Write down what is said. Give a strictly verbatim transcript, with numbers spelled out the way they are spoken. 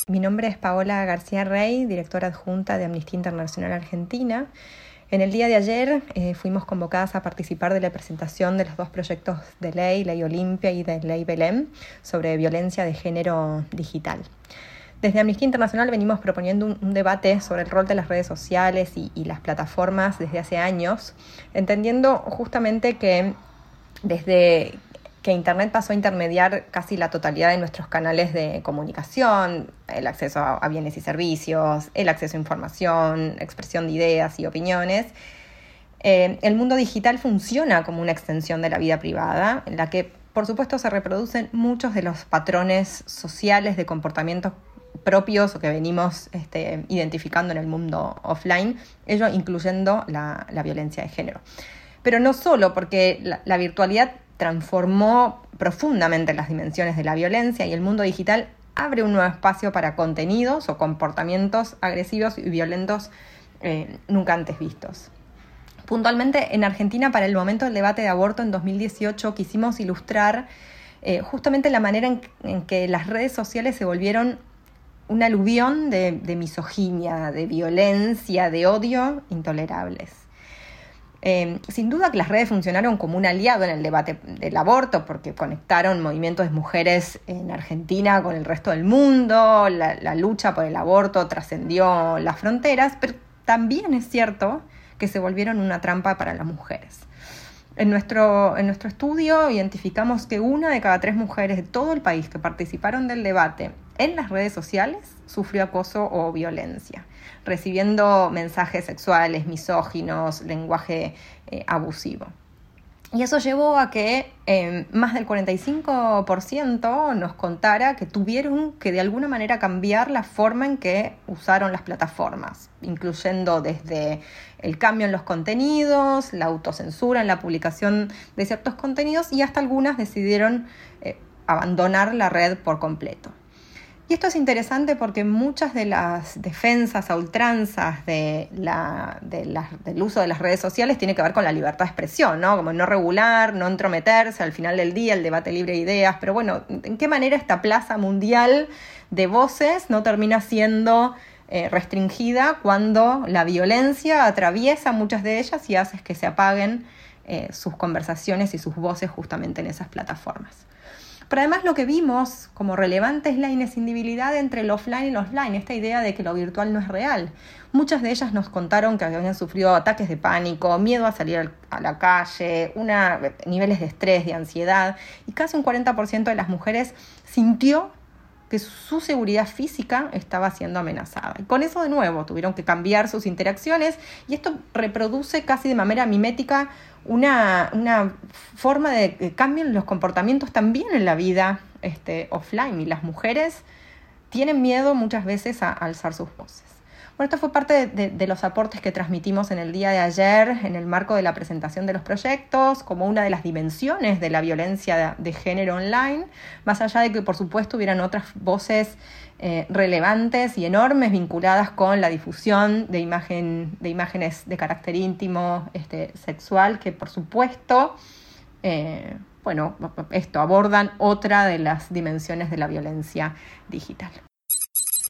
Mi nombre es Paola García Rey, directora adjunta de Amnistía Internacional Argentina. En el día de ayer eh, fuimos convocadas a participar de la presentación de los dos proyectos de ley, Ley Olimpia y de Ley Belén, sobre violencia de género digital. Desde Amnistía Internacional venimos proponiendo un, un debate sobre el rol de las redes sociales y, y las plataformas desde hace años, entendiendo justamente que desde que Internet pasó a intermediar casi la totalidad de nuestros canales de comunicación, el acceso a, a bienes y servicios, el acceso a información, expresión de ideas y opiniones, eh, el mundo digital funciona como una extensión de la vida privada, en la que, por supuesto, se reproducen muchos de los patrones sociales de comportamientos propios o que venimos este, identificando en el mundo offline, ello incluyendo la, la violencia de género. Pero no solo, porque la, la virtualidad transformó profundamente las dimensiones de la violencia y el mundo digital abre un nuevo espacio para contenidos o comportamientos agresivos y violentos eh, nunca antes vistos. Puntualmente, en Argentina, para el momento del debate de aborto en dos mil dieciocho, quisimos ilustrar eh, justamente la manera en, en que las redes sociales se volvieron un aluvión de, de misoginia, de violencia, de odio intolerables. Eh, sin duda que las redes funcionaron como un aliado en el debate del aborto porque conectaron movimientos de mujeres en Argentina con el resto del mundo, la, la lucha por el aborto trascendió las fronteras, pero también es cierto que se volvieron una trampa para las mujeres. En nuestro, en nuestro estudio identificamos que una de cada tres mujeres de todo el país que participaron del debate en las redes sociales sufrió acoso o violencia, recibiendo mensajes sexuales, misóginos, lenguaje eh, abusivo. Y eso llevó a que eh, más del cuarenta y cinco por ciento nos contara que tuvieron que de alguna manera cambiar la forma en que usaron las plataformas, incluyendo desde el cambio en los contenidos, la autocensura en la publicación de ciertos contenidos y hasta algunas decidieron eh, abandonar la red por completo. Y esto es interesante porque muchas de las defensas a ultranzas de la, de la, del uso de las redes sociales tiene que ver con la libertad de expresión, ¿no? Como no regular, no entrometerse, al final del día el debate libre de ideas, pero bueno, ¿en qué manera esta plaza mundial de voces no termina siendo eh, restringida cuando la violencia atraviesa muchas de ellas y hace que se apaguen eh, sus conversaciones y sus voces justamente en esas plataformas? Pero además lo que vimos como relevante es la inescindibilidad entre el offline y el offline, esta idea de que lo virtual no es real. Muchas de ellas nos contaron que habían sufrido ataques de pánico, miedo a salir a la calle, una, niveles de estrés, de ansiedad, y casi un cuarenta por ciento de las mujeres sintió que su seguridad física estaba siendo amenazada. Y con eso, de nuevo, tuvieron que cambiar sus interacciones y esto reproduce casi de manera mimética una, una forma de cambio en los comportamientos también en la vida este, offline. Y las mujeres tienen miedo muchas veces a alzar sus voces. Bueno, esto fue parte de, de, de los aportes que transmitimos en el día de ayer en el marco de la presentación de los proyectos, como una de las dimensiones de la violencia de, de género online, más allá de que, por supuesto, hubieran otras voces eh, relevantes y enormes vinculadas con la difusión de, imagen, de imágenes de carácter íntimo, este, sexual, que, por supuesto, eh, bueno, esto abordan otra de las dimensiones de la violencia digital.